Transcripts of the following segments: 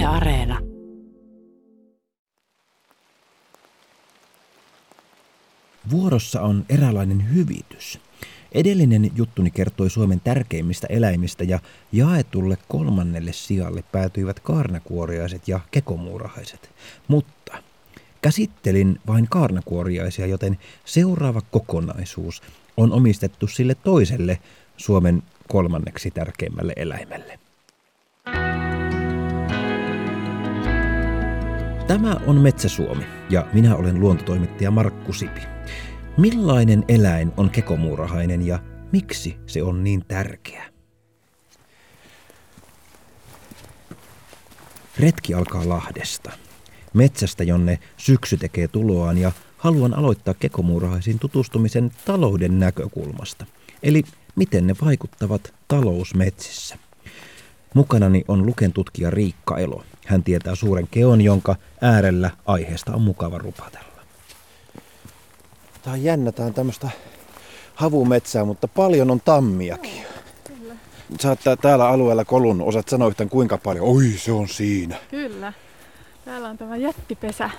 Areena. Vuorossa on eräänlainen hyvitys. Edellinen juttuni kertoi Suomen tärkeimmistä eläimistä ja jaetulle 3. sijalle päätyivät kaarnakuoriaiset ja kekomuurahaiset. Mutta käsittelin vain kaarnakuoriaisia, joten seuraava kokonaisuus on omistettu sille toiselle Suomen 3. tärkeimmälle eläimelle. Tämä on Metsä-Suomi ja minä olen luontotoimittaja Markku Sipi. Millainen eläin on kekomuurahainen ja miksi se on niin tärkeä? Retki alkaa Lahdesta, metsästä, jonne syksy tekee tuloaan, ja haluan aloittaa kekomuurahaisiin tutustumisen talouden näkökulmasta. Eli miten ne vaikuttavat talousmetsissä. Mukanani on Luken tutkija Riikka Elo. Hän tietää suuren keon, jonka äärellä aiheesta on mukava rupatella. Tämä on jännä, tämä on tämmöistä havumetsää, mutta paljon on tammiakin. Kyllä. Sä oot täällä alueella kolunnut, osaat sanoa yhtään kuinka paljon? Oi, se on siinä. Kyllä. Täällä on tämä jättipesä.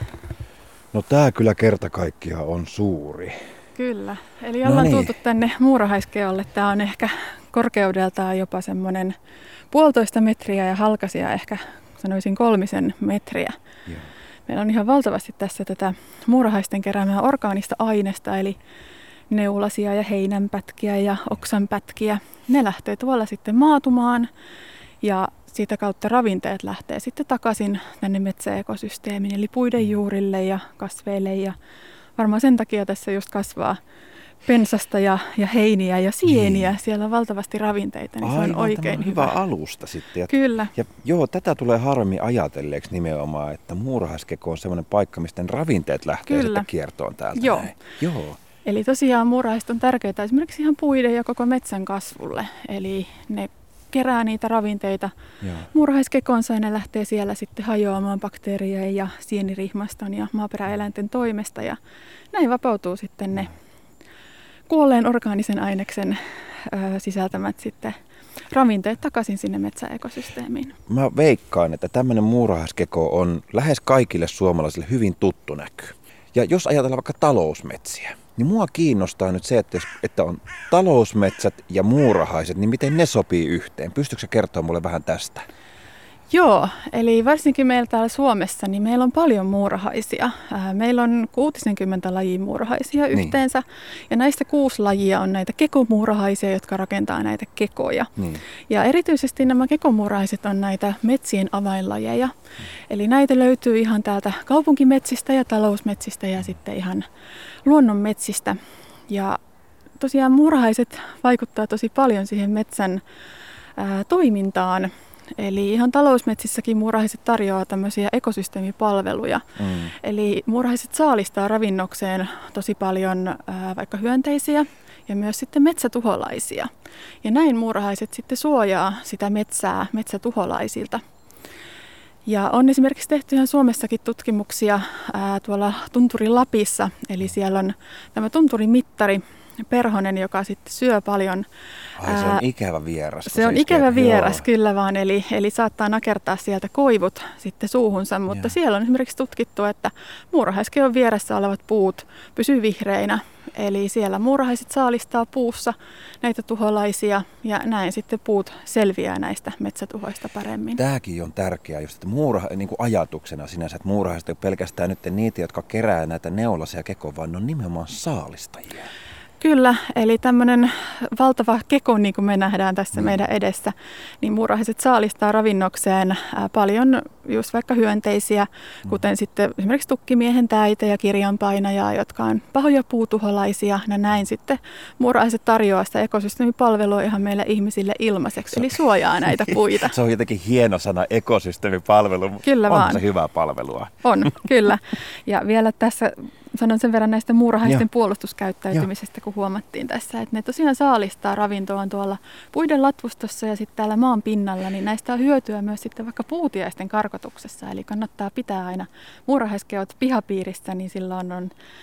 No tää kyllä kerta kaikkiaan on suuri. Kyllä. Eli ollaan tultu tänne muurahaiskeolle. Tää on ehkä korkeudeltaan jopa semmoinen 1,5 metriä ja halkaisia ehkä sanoisin 3 metriä. Joo. Meillä on ihan valtavasti tässä tätä muurahaisten keräämää orgaanista aineesta, eli neulasia ja heinänpätkiä ja oksanpätkiä. Ne lähtee tuolla sitten maatumaan ja siitä kautta ravinteet lähtee sitten takaisin tänne metsäekosysteemiin, eli puiden juurille ja kasveille. Ja varmaan sen takia tässä just kasvaa pensasta ja heiniä ja sieniä. Niin. Siellä on valtavasti ravinteita, niin aivan, se on oikein hyvä alusta sitten. Kyllä. Ja joo, tätä tulee harmi ajatelleeksi nimenomaan, että muurahaiskeko on semmoinen paikka, mistä ravinteet lähtee sitten kiertoon täältä. Joo. Näin. Joo. Eli tosiaan muurahaiset on tärkeitä esimerkiksi ihan puiden ja koko metsän kasvulle. Eli ne kerää niitä ravinteita muurahaiskekonsa ja ne lähtee siellä sitten hajoamaan bakteerien ja sienirihmaston ja maaperäeläinten toimesta. Ja näin vapautuu sitten ne kuolleen orgaanisen aineksen sisältämät sitten ravinteet takaisin sinne metsäekosysteemiin. Mä veikkaan, että tämmöinen muurahaiskeko on lähes kaikille suomalaisille hyvin tuttu näky. Ja jos ajatellaan vaikka talousmetsiä, niin mua kiinnostaa nyt se, että on talousmetsät ja muurahaiset, niin miten ne sopii yhteen. Pystytkö sä kertoa mulle vähän tästä? Joo, eli varsinkin meillä täällä Suomessa, niin meillä on paljon muurahaisia. Meillä on 60 lajia muurahaisia yhteensä, ja näistä 6 lajia on näitä kekomuurahaisia, jotka rakentaa näitä kekoja. Niin. Ja erityisesti nämä kekomuurahaiset on näitä metsien avainlajeja. Eli näitä löytyy ihan täältä kaupunkimetsistä ja talousmetsistä ja sitten ihan luonnonmetsistä. Ja tosiaan muurahaiset vaikuttaa tosi paljon siihen metsän toimintaan. Eli ihan talousmetsissäkin muurahaiset tarjoaa tämmöisiä ekosysteemipalveluja. Eli muurahaiset saalistaa ravinnokseen tosi paljon vaikka hyönteisiä ja myös sitten metsätuholaisia. Ja näin muurahaiset sitten suojaa sitä metsää metsätuholaisilta. Ja on esimerkiksi tehty ihan Suomessakin tutkimuksia tuolla Tunturin Lapissa. Eli siellä on tämä tunturimittari perhonen, joka sitten syö paljon. Se on ikävä vieras. Se on ikävä vieras, kyllä vaan. Eli saattaa nakertaa sieltä koivut sitten suuhunsa, mutta siellä on esimerkiksi tutkittu, että muurahaiskeon vieressä olevat puut pysyy vihreinä. Eli siellä muurahaiset saalistaa puussa näitä tuholaisia ja näin sitten puut selviää näistä metsätuhoista paremmin. Tämäkin on tärkeää just, että niin kuin ajatuksena sinänsä, että muurahaiset ei pelkästään nyt niitä, jotka kerää näitä neulasia ja kekoa, vaan ne on nimenomaan saalistajia. Kyllä, eli tämmöinen valtava keko, niin kuin me nähdään tässä meidän edessä, niin muurahaiset saalistaa ravinnokseen paljon just vaikka hyönteisiä, kuten sitten esimerkiksi tukkimiehen täitä ja kirjanpainajaa, jotka on pahoja puutuholaisia. Ja näin sitten muurahaiset tarjoaa sitä ekosysteemipalvelua ihan meille ihmisille ilmaiseksi, eli suojaa näitä puita. Se on jotenkin hieno sana, ekosysteemipalvelu. Kyllä vaan. On se hyvää palvelua. On, kyllä. Ja vielä tässä sanon sen verran näistä muurahaisten puolustuskäyttäytymisestä, kun huomattiin tässä, että ne tosiaan saalistaa ravintoaan tuolla puiden latvustossa ja sitten täällä maan pinnalla, niin näistä on hyötyä myös sitten vaikka puutiaisten karkotuksessa. Eli kannattaa pitää aina muurahaiskeot pihapiirissä, niin silloin on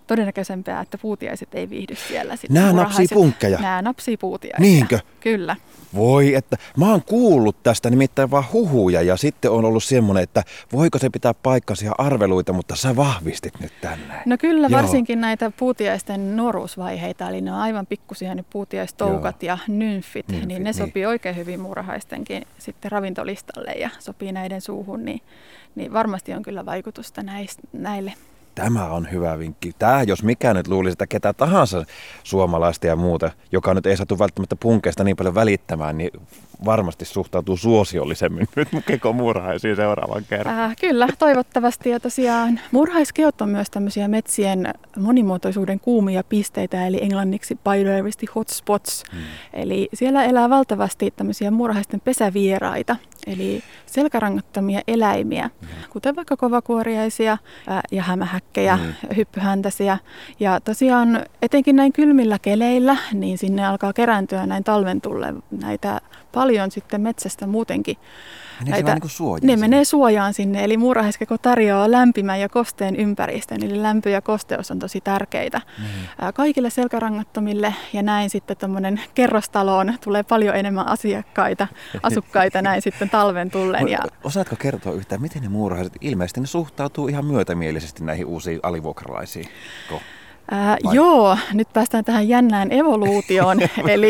todennäköisempää, että puutiaiset ei viihdy siellä. Nämä napsii punkkeja? Nämä napsii puutiaisia. Niinkö? Kyllä. Voi, että mä oon kuullut tästä nimittäin vaan huhuja ja sitten on ollut semmoinen, että voiko se pitää paikkansa ja arveluita, mutta sä vahvistit nyt tänne. No kyllä, varsinkin näitä puutiaisten nuoruusvaiheita, eli ne on aivan pikkusia ne puutiaistoukat ja nymfit, niin ne sopii oikein hyvin muurahaistenkin sitten ravintolistalle ja sopii näiden suuhun, niin varmasti on kyllä vaikutusta näille. Tämä on hyvä vinkki. Tämä, jos mikään nyt luulisi, että ketä tahansa suomalaista ja muuta, joka nyt ei satu välttämättä punkeista niin paljon välittämään, niin varmasti suhtautuu suosiollisemmin nyt kekomuurahaisiin seuraavan kerran. Kyllä, toivottavasti. Ja tosiaan muurahaiskeot on myös tämmöisiä metsien monimuotoisuuden kuumia pisteitä, eli englanniksi biodiversity hotspots. Eli siellä elää valtavasti tämmöisiä muurahaisten pesävieraita, eli selkärangattomia eläimiä, kuten vaikka kovakuoriaisia ja hämähäkkejä, hyppyhäntäisiä. Ja tosiaan etenkin näin kylmillä keleillä, niin sinne alkaa kerääntyä näin talven tullen näitä paljon sitten metsästä muutenkin. Ne menee suojaan sinne, eli muurahaiskeko tarjoaa lämpimän ja kosteen ympäristön, eli lämpö ja kosteus on tosi tärkeitä kaikille selkärangattomille, ja näin sitten tuommoinen kerrostaloon tulee paljon enemmän asukkaita näin sitten talven tullen. Osaatko kertoa yhtään, miten ne muurahaiset ilmeisesti ne suhtautuu ihan myötämielisesti näihin uusiin alivuokralaisiin? Joo, nyt päästään tähän jännään evoluutioon.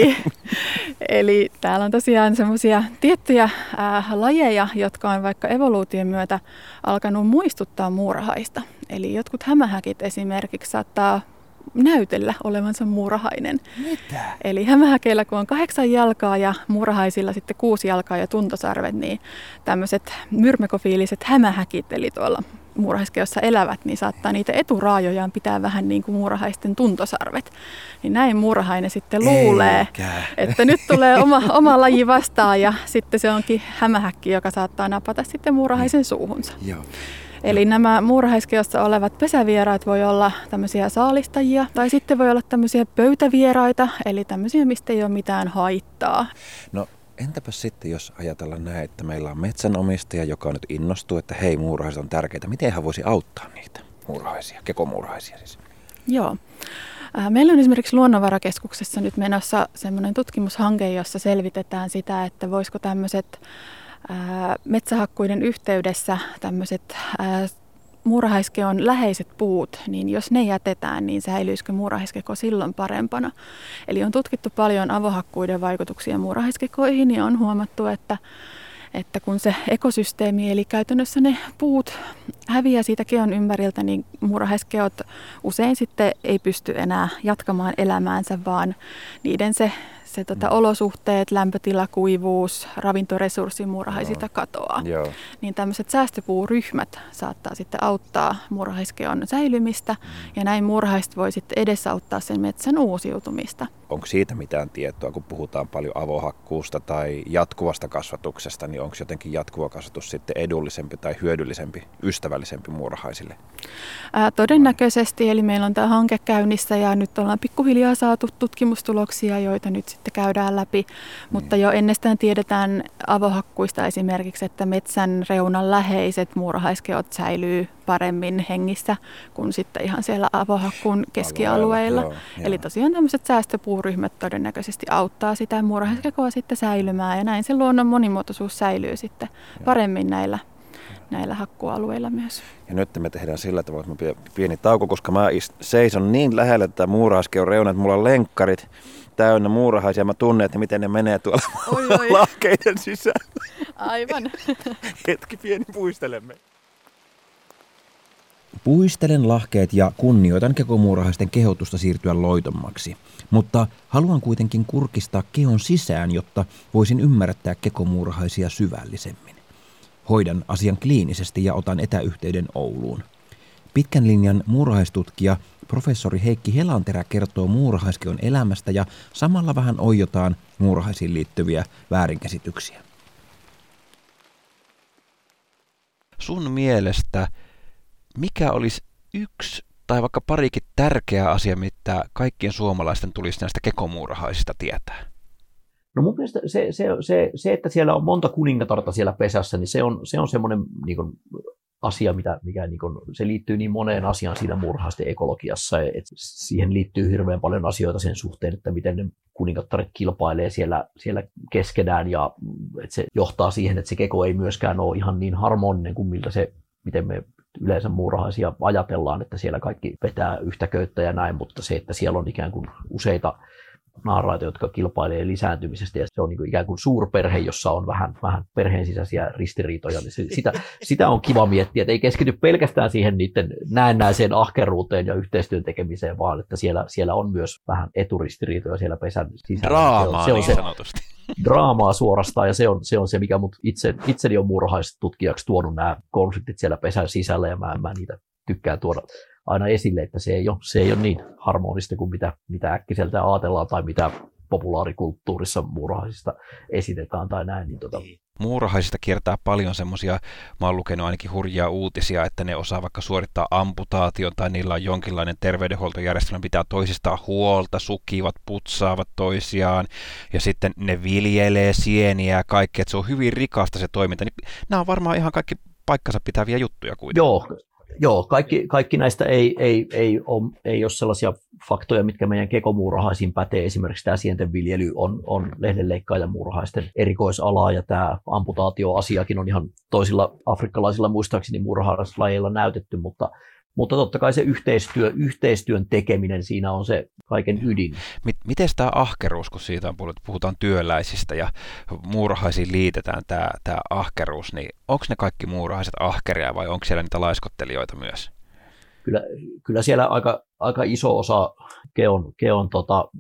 Eli täällä on tosiaan semmoisia tiettyjä lajeja, jotka on vaikka evoluution myötä alkanut muistuttaa muurahaista. Eli jotkut hämähäkit esimerkiksi saattaa näytellä olevansa muurahainen. Mitä? Eli hämähäkeillä kun on 8 jalkaa ja muurahaisilla sitten 6 jalkaa ja tuntosarvet, niin tämmöiset myrmekofiiliset hämähäkit, eli tuolla muurahaiskeossa elävät, niin saattaa niitä eturaajojaan pitää vähän niin kuin muurahaisten tuntosarvet. Niin näin muurahainen sitten luulee, että nyt tulee oma laji vastaan, ja sitten se onkin hämähäkki, joka saattaa napata sitten muurahaisen suuhunsa. Joo. Eli nämä muurahaiskeossa olevat pesävieraat voi olla tämmöisiä saalistajia, tai sitten voi olla tämmöisiä pöytävieraita, eli tämmöisiä, mistä ei ole mitään haittaa. No entäpä sitten, jos ajatellaan näin, että meillä on metsänomistaja, joka nyt innostuu, että hei, muurahaiset on tärkeitä. Miten hän voisi auttaa niitä muurahaisia, kekomuurahaisia siis? Joo. Meillä on esimerkiksi Luonnonvarakeskuksessa nyt menossa semmoinen tutkimushanke, jossa selvitetään sitä, että voisiko tämmöiset metsähakkuiden yhteydessä tämmöiset muurahaiskeon läheiset puut, niin jos ne jätetään, niin säilyisikö muurahaiskeko silloin parempana? Eli on tutkittu paljon avohakkuiden vaikutuksia muurahaiskekoihin ja on huomattu, että kun se ekosysteemi, eli käytännössä ne puut häviää siitä keon ympäriltä, niin muurahaiskeot usein sitten ei pysty enää jatkamaan elämäänsä, vaan niiden se olosuhteet, lämpötila, kuivuus, ravintoresurssi muurahaisilta katoaa. Joo. Niin tämmöiset säästöpuuryhmät saattaa sitten auttaa muurahaiskeon säilymistä, ja näin muurahaiset voi sitten edesauttaa sen metsän uusiutumista. Onko siitä mitään tietoa, kun puhutaan paljon avohakkuusta tai jatkuvasta kasvatuksesta, niin onko jotenkin jatkuva kasvatus sitten edullisempi tai hyödyllisempi, ystävällisempi muurahaisille? Todennäköisesti, eli meillä on tämä hanke käynnissä ja nyt ollaan pikkuhiljaa saatu tutkimustuloksia, joita nyt sitten käydään läpi, mutta jo ennestään tiedetään avohakkuista esimerkiksi, että metsän reunan läheiset muurahaiskeot säilyy paremmin hengissä kuin sitten ihan siellä avohakkuun keskialueilla. Eli tosiaan tämmöiset säästöpuuryhmät todennäköisesti auttaa sitä muurahaiskekoa sitten säilymään, ja näin se luonnon monimuotoisuus säilyy sitten paremmin näillä hakkualueilla myös. Ja nyt me tehdään sillä tavalla, että pieni tauko, koska mä seison niin lähellä tätä muurahaiskeon reunaa, että mulla on lenkkarit täynnä muurahaisia. Mä tunnen, että miten ne menee tuolla lahkeiden sisään. Aivan. Hetki pieni puistelemme. Puistelen lahkeet ja kunnioitan kekomuurahaisten kehotusta siirtyä loitommaksi, mutta haluan kuitenkin kurkistaa kehon sisään, jotta voisin ymmärtää kekomuurahaisia syvällisemmin. Hoidan asian kliinisesti ja otan etäyhteyden Ouluun. Pitkän linjan muurahaistutkija professori Heikki Helanterä kertoo muurahaiskeon elämästä ja samalla vähän oiotaan muurahaisiin liittyviä väärinkäsityksiä. Sun mielestä mikä olisi yksi tai vaikka parikin tärkeää asia, mitä kaikkien suomalaisten tulisi näistä kekomuurahaisista tietää? No mun mielestä se, että siellä on monta kuningatarta siellä pesässä, niin se on semmoinen niin kuin asia, mikä niin kuin, se liittyy niin moneen asiaan siinä murhaisten ekologiassa, että siihen liittyy hirveän paljon asioita sen suhteen, että miten ne kuningattaret kilpailee siellä keskenään, ja että se johtaa siihen, että se keko ei myöskään ole ihan niin harmoninen kuin miten me yleensä muurahaisia ajatellaan, että siellä kaikki vetää yhtä köyttä ja näin, mutta se, että siellä on ikään kuin useita naaraita, jotka kilpailee lisääntymisestä, ja se on niin kuin ikään kuin suurperhe, jossa on vähän perheen sisäisiä ristiriitoja, niin sitä on kiva miettiä, että ei keskity pelkästään siihen niiden näennäiseen ahkeruuteen ja yhteistyön tekemiseen, vaan että siellä on myös vähän eturistiriitoja siellä pesän sisällä. Draamaa niin sanotusti. Draamaa suorastaan, ja se on se, mikä mut itseni on muurahaistutkijaksi tuonut nämä konfliktit siellä pesän sisällä, ja mä niitä tykkään tuoda aina esille, että se ei ole niin harmonista kuin mitä äkkiseltä ajatellaan tai mitä populaarikulttuurissa muurahaisista esitetään tai näin. Muurahaisista kiertää paljon semmoisia, mä oon lukenut ainakin hurjia uutisia, että ne osaa vaikka suorittaa amputaation tai niillä on jonkinlainen terveydenhuoltojärjestelmä, pitää toisistaan huolta, sukivat, putsaavat toisiaan ja sitten ne viljelee sieniä ja kaikkea, että se on hyvin rikasta se toiminta. Nämä on varmaan ihan kaikki paikkansa pitäviä juttuja kuitenkin. Joo, kaikki näistä ei ole sellaisia faktoja, mitkä meidän kekomuurahaisiin pätee. Esimerkiksi tämä sienten viljely on lehdenleikkaajan muurahaisten erikoisalaa, ja tämä amputaatioasiakin on ihan toisilla afrikkalaisilla muistaakseni muurahaislajeilla näytetty, mutta totta kai se yhteistyön tekeminen siinä on se kaiken ydin. Miten tämä ahkeruus, kun siitä puhutaan työläisistä ja muurahaisiin liitetään tämä ahkeruus, niin onko ne kaikki muurahaiset ahkeria vai onko siellä niitä laiskottelijoita myös? Kyllä siellä aika iso osa keon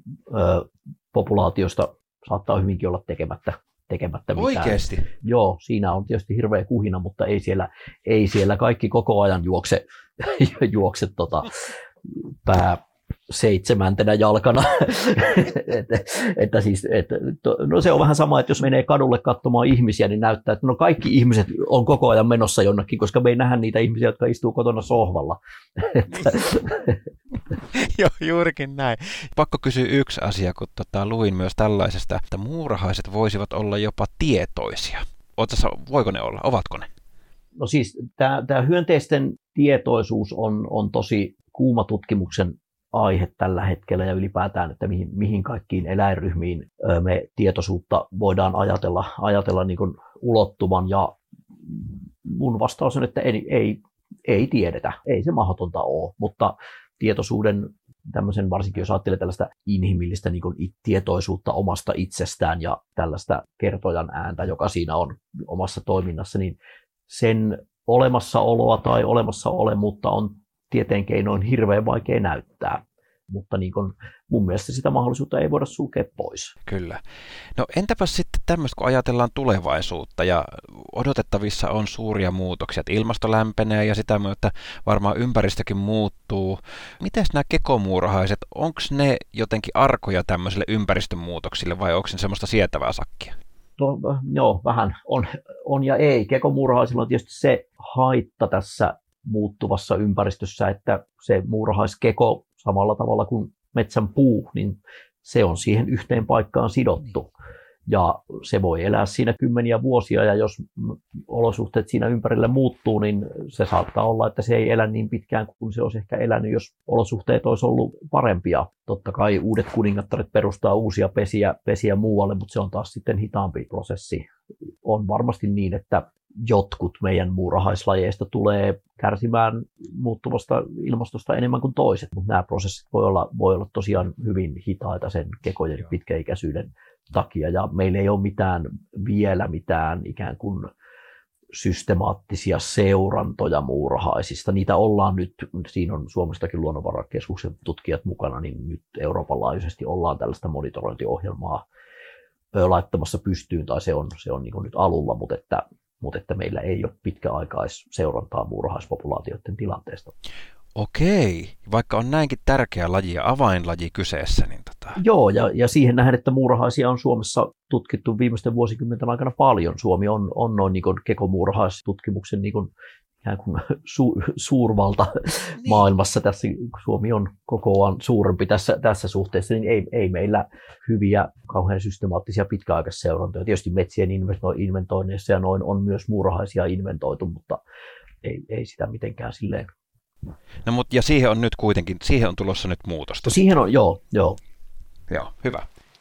populaatiosta saattaa hyvinkin olla tekemättä mitään. Oikeasti? Joo, siinä on tietysti hirveä kuhina, mutta ei siellä kaikki koko ajan juokse pää seitsemäntenä jalkana. No se on vähän sama, että jos menee kadulle katsomaan ihmisiä, niin näyttää, että no kaikki ihmiset on koko ajan menossa jonnekin, koska me ei nähdä niitä ihmisiä, jotka istuu kotona sohvalla. Joo, juurikin näin. Pakko kysyä yksi asia, kun luin myös tällaisesta, että muurahaiset voisivat olla jopa tietoisia. Voiko ne olla? Ovatko ne? No siis tämä hyönteisten tietoisuus on tosi kuuma tutkimuksen aihe tällä hetkellä, ja ylipäätään, että mihin kaikkiin eläinryhmiin me tietoisuutta voidaan ajatella niin kuin ulottuvan, ja mun vastaus on, että ei tiedetä, ei se mahdotonta ole, mutta tietoisuuden tämmöisen, varsinkin jos ajattelee tällaista inhimillistä niin kuin tietoisuutta omasta itsestään ja tällaista kertojan ääntä, joka siinä on omassa toiminnassa, niin sen olemassaoloa tai olemassa olemuutta on tieteen keinoin hirveän vaikea näyttää, mutta niin kun mun mielestä sitä mahdollisuutta ei voida sulkea pois. Kyllä. No entäpä sitten tämmöistä, kun ajatellaan tulevaisuutta ja odotettavissa on suuria muutoksia, että ilmasto lämpenee ja sitä myötä varmaan ympäristökin muuttuu. Mites nämä kekomuurahaiset, onko ne jotenkin arkoja tämmöisille ympäristönmuutoksille vai onko ne semmoista sietävää sakkia? Joo, vähän on ja ei. Kekomuurahaisilla on tietysti se haitta tässä muuttuvassa ympäristössä, että se muurahaiskeko samalla tavalla kuin metsän puu, niin se on siihen yhteen paikkaan sidottu. Ja se voi elää siinä kymmeniä vuosia, ja jos olosuhteet siinä ympärillä muuttuu, niin se saattaa olla, että se ei elä niin pitkään kuin se olisi ehkä elänyt, jos olosuhteet olisi ollut parempia. Totta kai uudet kuningattaret perustaa uusia pesiä muualle, mutta se on taas sitten hitaampi prosessi. On varmasti niin, että jotkut meidän muurahaislajeista tulee kärsimään muuttuvasta ilmastosta enemmän kuin toiset, mutta nämä prosessit voi olla tosiaan hyvin hitaita sen kekojen pitkäikäisyyden takia, ja meillä ei ole vielä mitään ikään kuin systemaattisia seurantoja muurahaisista. Niitä ollaan nyt, siinä on Suomestakin Luonnonvarakeskuksen tutkijat mukana, niin nyt Euroopan laajuisesti ollaan tällaista monitorointiohjelmaa laittamassa pystyyn, tai se on niin kuin nyt alulla, mutta että meillä ei ole pitkäaikaisseurantaa muurahaispopulaatioiden tilanteesta. Okei, vaikka on näinkin tärkeä laji ja avainlaji kyseessä. Niin Joo, ja siihen nähden, että muurahaisia on Suomessa tutkittu viimeisten vuosikymmenten aikana paljon. Suomi on noin niin kuin kekomuurahaistutkimuksen niin kuin ikään kuin suurvalta maailmassa. Tässä, Suomi on kokoaan suurempi tässä suhteessa, niin ei meillä hyviä, kauhean systemaattisia pitkäaikaisseurantoja. Tietysti metsien inventoinneissa ja noin on myös muurahaisia inventoitu, mutta ei sitä mitenkään silleen. No mutta ja siihen on nyt kuitenkin, siihen on tulossa nyt muutosta. No siihen on, joo. Joo, hyvä.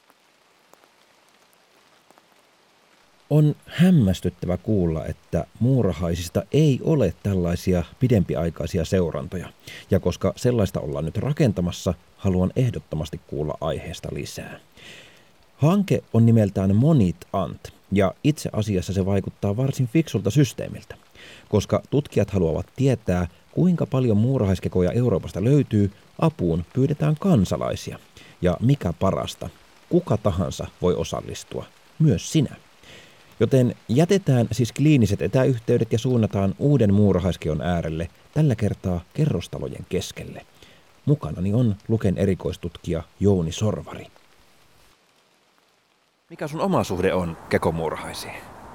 On hämmästyttävä kuulla, että muurahaisista ei ole tällaisia pidempiaikaisia seurantoja. Ja koska sellaista ollaan nyt rakentamassa, haluan ehdottomasti kuulla aiheesta lisää. Hanke on nimeltään Monit Ant, ja itse asiassa se vaikuttaa varsin fiksulta systeemiltä, koska tutkijat haluavat tietää, kuinka paljon muurahaiskekoja Euroopasta löytyy, apuun pyydetään kansalaisia. Ja mikä parasta, kuka tahansa voi osallistua, myös sinä. Joten jätetään siis kliiniset etäyhteydet ja suunnataan uuden muurahaiskeon äärelle, tällä kertaa kerrostalojen keskelle. Mukanani on Luken erikoistutkija Jouni Sorvari. Mikä sun oma suhde on kekomuurahaisiin?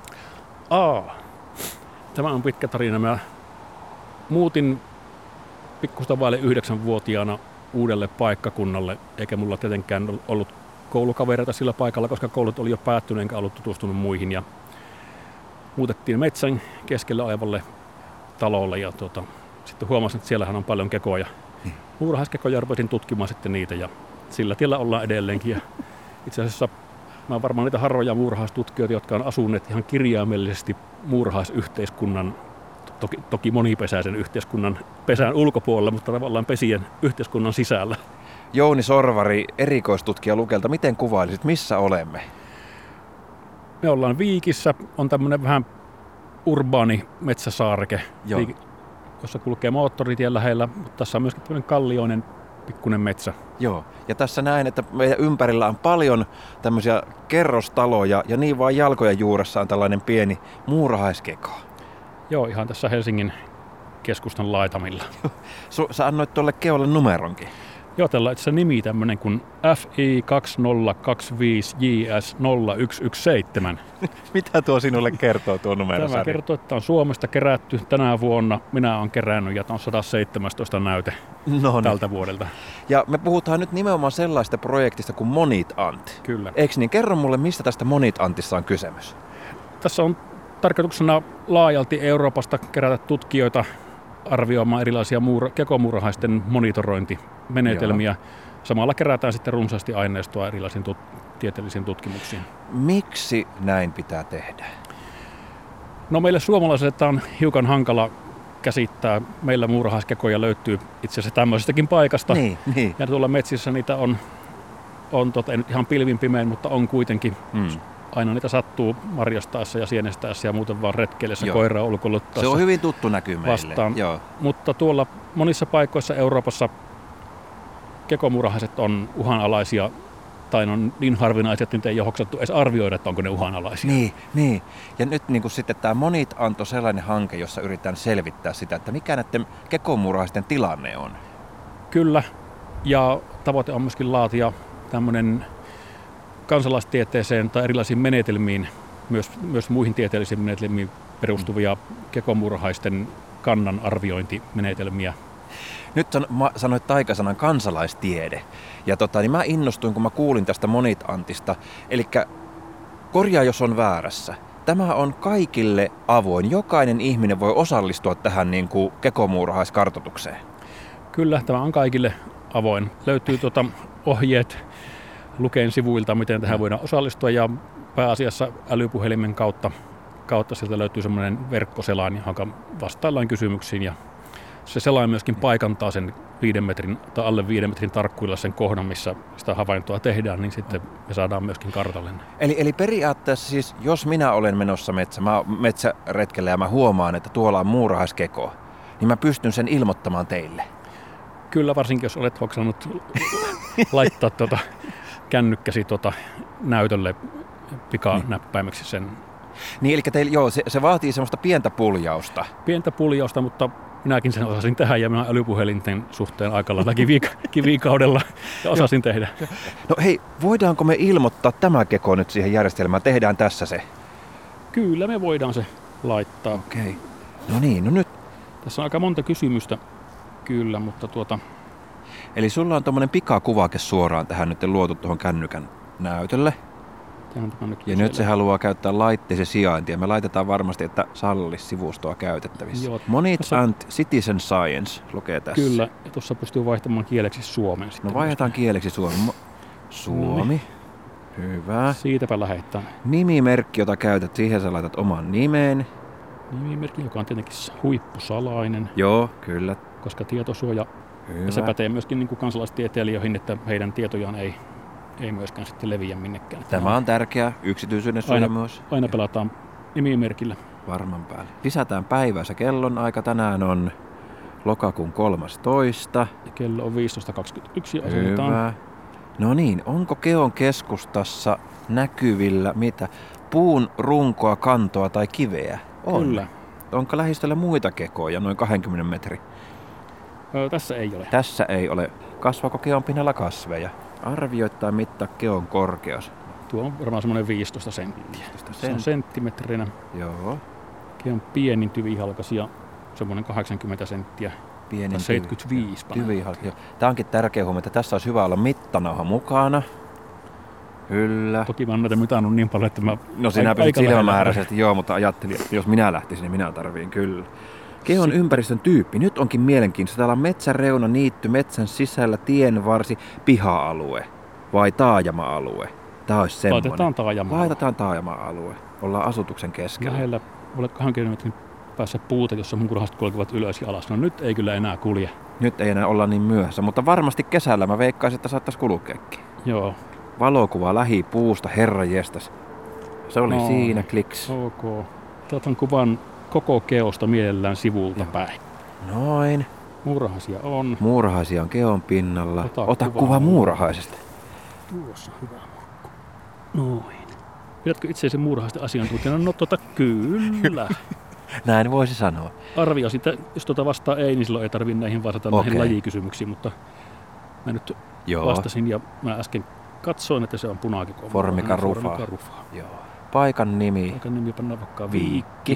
Tämä on pitkä tarina. Mä muutin pikkusta vaille 9-vuotiaana uudelle paikkakunnalle, eikä mulla tietenkään ollut koulukavereita sillä paikalla, koska koulut oli jo päättynyt, enkä ollut tutustunut muihin. Ja muutettiin metsän keskellä olevalle talolle ja sitten huomasin, että siellähän on paljon kekoja. Muurahaiskekoja rupesin tutkimaan sitten niitä ja sillä tiellä ollaan edelleenkin. Ja itse asiassa mä oon varmaan niitä harvoja muurahaistutkijoita, jotka on asuneet ihan kirjaimellisesti muurahaisyhteiskunnan, toki monipesäisen yhteiskunnan pesän ulkopuolella, mutta tavallaan pesien yhteiskunnan sisällä. Jouni Sorvari, erikoistutkija Lukelta, miten kuvailisit, missä olemme? Me ollaan Viikissä, on tämmöinen vähän urbaani metsäsaareke, jossa kulkee moottoritien lähellä, mutta tässä on myöskin tämmöinen kallioinen pikkuinen metsä. Joo, ja tässä näen, että meidän ympärillä on paljon tämmöisiä kerrostaloja ja niin vaan jalkojen juuressa on tällainen pieni muurahaiskeko. Joo, ihan tässä Helsingin keskustan laitamilla. Sä annoit tuolle keolle numeronkin. Joo, tällä itse nimi tämmöinen kuin FI2025JS0117. Mitä tuo sinulle kertoo tuo numerosarja? Tämä kertoo, että on Suomesta kerätty tänä vuonna. Minä olen kerännyt ja tämä on 117 näyte tältä vuodelta. Ja me puhutaan nyt nimenomaan sellaista projektista kuin Monit Ant. Kyllä. Eikö niin? Kerro mulle, mistä tästä Monit Antissa on kysymys? Tässä on tarkoituksena laajalti Euroopasta kerätä tutkijoita arvioimaan erilaisia kekomuurahaisten monitorointimenetelmiä. Joo. Samalla kerätään sitten runsaasti aineistoa erilaisiin tieteellisiin tutkimuksiin. Miksi näin pitää tehdä? No meille suomalaisille tämä on hiukan hankala käsittää. Meillä muurahaiskekoja löytyy itse asiassa tämmöisestäkin paikasta. Niin. Ja tuolla metsissä niitä on ei nyt ihan pilvin pimein, mutta on kuitenkin. Aina niitä sattuu marjastaessa ja sienestäessä ja muuten vaan retkeillessä koiraa ulkoiluttaessa. Se on hyvin tuttu näky meille. Vastaan. Mutta tuolla monissa paikoissa Euroopassa kekomuurahaiset on uhanalaisia tai on niin harvinaisia, että niitä ei ole hoksattu edes arvioida, että onko ne uhanalaisia. Niin. Ja nyt niin kuin sitten tämä Monit Ant on sellainen hanke, jossa yritetään selvittää sitä, että mikä näiden kekomuurahaisten tilanne on. Kyllä, ja tavoite on myöskin laatia tämmöinen kansalaistieteeseen tai erilaisiin menetelmiin, myös muihin tieteellisiin menetelmiin perustuvia kekomuurahaisten kannan arviointimenetelmiä. Nyt sanoit taikasanan kansalaistiede. Ja niin mä innostuin, kun mä kuulin tästä Monit Antista. Eli korjaa, jos on väärässä. Tämä on kaikille avoin. Jokainen ihminen voi osallistua tähän niin kuin kekomuurahaiskartoitukseen. Kyllä, tämä on kaikille avoin. Löytyy ohjeet Luken sivuilta, miten tähän voidaan osallistua, ja pääasiassa älypuhelimen kautta sieltä löytyy semmoinen verkkoselain, joka vastaillaan kysymyksiin, ja se selain myöskin paikantaa sen 5 metrin tai alle 5 metrin tarkkuilla sen kohdan, missä sitä havaintoa tehdään, niin sitten me saadaan myöskin kartalle. Eli periaatteessa siis, jos minä olen menossa metsäretkelle ja mä huomaan, että tuolla on muurahaiskeko, niin mä pystyn sen ilmoittamaan teille. Kyllä, varsinkin jos olet hoksannut laittaa kännykkäsi näytölle pikanäppäimeksi sen. Niin, eli se vaatii semmoista pientä puljausta. Pientä puljausta, mutta minäkin sen osasin tehdä ja minä älypuhelinten suhteen aika lailla kivikaudella ja osasin tehdä. No hei, voidaanko me ilmoittaa tämä keko nyt siihen järjestelmään? Tehdään tässä se. Kyllä, me voidaan se laittaa. Okei. No niin, no nyt. Tässä on aika monta kysymystä, kyllä, mutta Eli sulla on tommonen pikakuvake suoraan tähän nyt luotu tuohon kännykän näytölle. Ja nyt se haluaa käyttää laitteisen sijaintia. Me laitetaan varmasti, että sallisi sivustoa käytettävissä. Joo, Monits and Citizen Science lukee tässä. Kyllä, ja tuossa pystyy vaihtamaan kieleksi suomen. No vaihdetaan kieleksi suomi. Suomi. Hyvä. Siitäpä lähdetään. Nimimerkki, jota käytät, siihen sä laitat oman nimen. Nimimerkki, joka on tietenkin huippusalainen. Joo, kyllä. Koska tietosuoja, Hyvä. ja se pätee myöskin niin kuin kansalaistietelijöihin, että heidän tietojaan ei myöskään sitten leviä minnekään. Tämä on tärkeä yksityisyyden suoja myös. Aina pelataan nimimerkillä. Varman päälle. Lisätään päivässä kellon aika. Tänään on lokakuun 13. Ja kello on 15.21 ja asutetaan. Hyvä. No niin, onko Keon keskustassa näkyvillä mitä? Puun runkoa, kantoa tai kiveä? On. Kyllä. Onko lähistöllä muita kekoja, noin 20 metri? Tässä ei ole. Tässä ei ole. Kasvaako Keon pinnalla kasveja? Arvioittaa mittaa Keon korkeus. Tuo on varmaan semmoinen 15 senttiä. Se on senttimetrinä. Joo. Keon pienin tyvihalkasia, semmoinen 80 senttiä. Pienin 75. Tyvihalkasia. Tämä onkin tärkeä huomio, että tässä olisi hyvä olla mittanauha mukana. Kyllä. Toki mä oon näitä mitannut niin paljon, että mä... No sinä pysyt silmämääräisesti, joo, mutta ajattelin, että jos minä lähtisin, niin minä tarviin kyllä. Keon ympäristön tyyppi. Nyt onkin mielenkiintoista. Täällä on metsän reuna, niitty, metsän sisällä, tienvarsi, piha-alue vai taajama-alue. Tämä olisi semmoinen. Laitetaan taajama-alue. Ollaan asutuksen keskellä. Lähellä olet 20 metrin päässä puuta, jossa muurahaiset kulkevat ylös ja alas. No nyt ei kyllä enää kulje. Nyt ei enää olla niin myöhässä, mutta varmasti kesällä mä veikkaisin, että saattaisi kulkeekin. Joo. Valokuva lähipuusta, herranjestas. Se oli siinä, kliks. Ok. Otan kuvan koko Keosta mielellään sivulta päin. Noin. Muurahaisia on. Muurahaisia on Keon pinnalla. Ota kuva muurahaisesta. Tuossa hyvä murkku. Noin. Pidätkö itseäsi muurahaisten asiantuntijana? No kyllä. Näin voisi sanoa. Arvio sitä, jos vastaa ei, niin silloin ei tarvitse näihin vastata näihin lajikysymyksiin, mutta mä nyt vastasin ja mä äsken katsoin, että se on Punakikon. Formica rufa. Joo. Paikan nimi pannaan vaikka Viikki.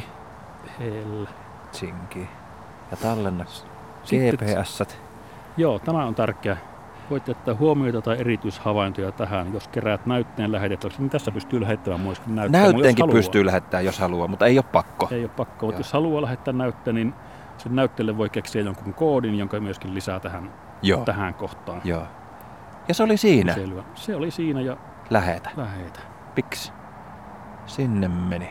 Helsinki. Ja tallenna GPS-t. Joo, tämä on tärkeä. Voit jättää huomioita tai erityishavaintoja tähän. Jos keräät näytteen lähetettäväksi, niin tässä pystyy lähettämään myöskin näytteen. Näytteenkin pystyy lähettämään, jos haluaa, mutta ei ole pakko. Ei ole pakko, mutta jos haluaa lähettää näytteen, niin sen näytteelle voi keksiä jonkun koodin, jonka myöskin lisää tähän kohtaan. Joo. Ja se oli siinä. Selvä. Se oli siinä ja Lähetä. Piks. Sinne meni.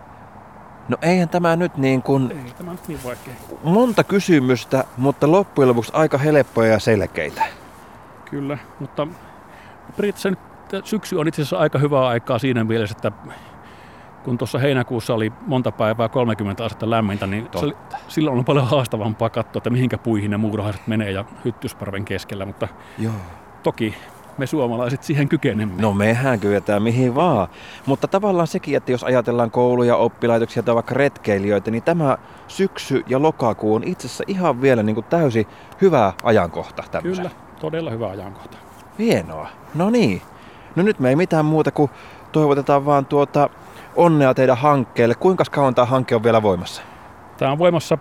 No eihän tämä nyt niin kuin... Ei tämä nyt niin vaikea. Monta kysymystä, mutta loppujen lopuksi aika helppoja ja selkeitä. Kyllä, mutta periaatteessa nyt syksy on itse asiassa aika hyvää aikaa siinä mielessä, että kun tuossa heinäkuussa oli monta päivää 30 astetta lämmintä, niin silloin on paljon haastavampaa katsoa, että mihinkä puihin ne muurahaiset menee ja hyttysparven keskellä, mutta toki me suomalaiset siihen kykenemme. No mehän kyetään mihin vaan, mutta tavallaan sekin, että jos ajatellaan kouluja, oppilaitoksia tai vaikka retkeilijöitä, niin tämä syksy ja lokakuu on itse asiassa ihan vielä niin kuin täysin hyvä ajankohta tämmöisen. Kyllä, todella hyvä ajankohta. Hienoa. No niin. No nyt me ei mitään muuta kuin toivotetaan vaan onnea teidän hankkeelle. Kuinka kauan tämä hanke on vielä voimassa? Tämä on voimassa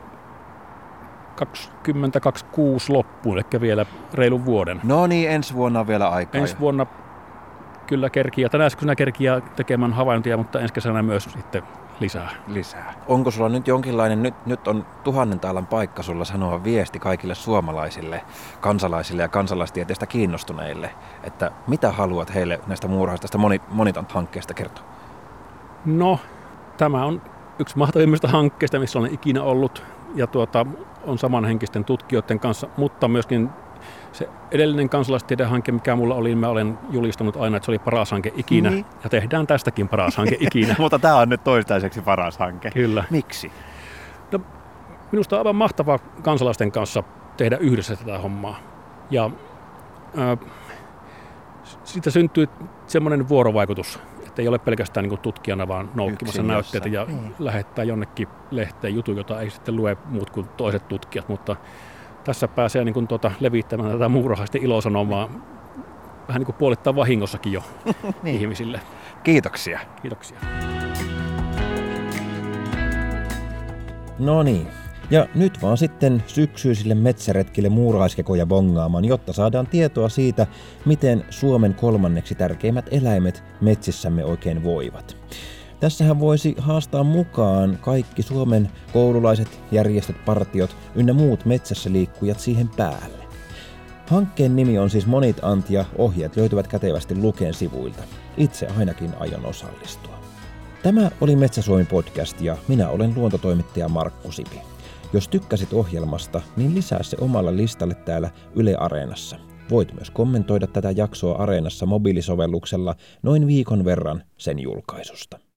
2026 loppuun, eli vielä reilun vuoden. No niin, ensi vuonna on vielä aikaa. Ensi vuonna kyllä kerkiä. Tänä syksynä kerkiä tekemään havaintoja, mutta ensi kesänä myös sitten lisää. Onko sulla nyt jonkinlainen, nyt on 1000 taalan paikka sulla sanoa viesti kaikille suomalaisille, kansalaisille ja kansalaistieteestä kiinnostuneille, että mitä haluat heille näistä muurahaisista Monitant-hankkeesta kertoa? No, tämä on yksi mahtavimmista hankkeista, missä olen ikinä ollut ja on samanhenkisten tutkijoiden kanssa, mutta myöskin se edellinen kansalaistiedehanke, mikä mulla oli, mä olen julistanut aina, että se oli paras hanke ikinä ja tehdään tästäkin paras hanke ikinä. Mutta tämä on nyt toistaiseksi paras hanke. Kyllä. Miksi? No, minusta on aivan mahtavaa kansalaisten kanssa tehdä yhdessä tätä hommaa. Ja siitä syntyy semmoinen vuorovaikutus, että ei ole pelkästään niin kuin tutkijana vaan noukkimassa näytteitä ja lähettää jonnekin lehteen jutun, jota ei sitten lue muut kuin toiset tutkijat, mutta tässä pääsee niin kuin levittämään tätä muurahaisten ilosanomaa vähän niin kuin puolittain vahingossakin jo ihmisille. Kiitoksia. Kiitoksia. No niin. Ja nyt vaan sitten syksyisille metsäretkille muurahaiskekoja bongaamaan, jotta saadaan tietoa siitä, miten Suomen 3. tärkeimmät eläimet metsissämme oikein voivat. Tässähän voisi haastaa mukaan kaikki Suomen koululaiset, järjestöt, partiot ynnä muut metsässä liikkujat siihen päälle. Hankkeen nimi on siis Monit Ant ja ohjeet löytyvät kätevästi Luken sivuilta. Itse ainakin aion osallistua. Tämä oli Metsä-Suomi podcast ja minä olen luontotoimittaja Markku Sipi. Jos tykkäsit ohjelmasta, niin lisää se omalla listalle täällä Yle Areenassa. Voit myös kommentoida tätä jaksoa Areenassa mobiilisovelluksella noin viikon verran sen julkaisusta.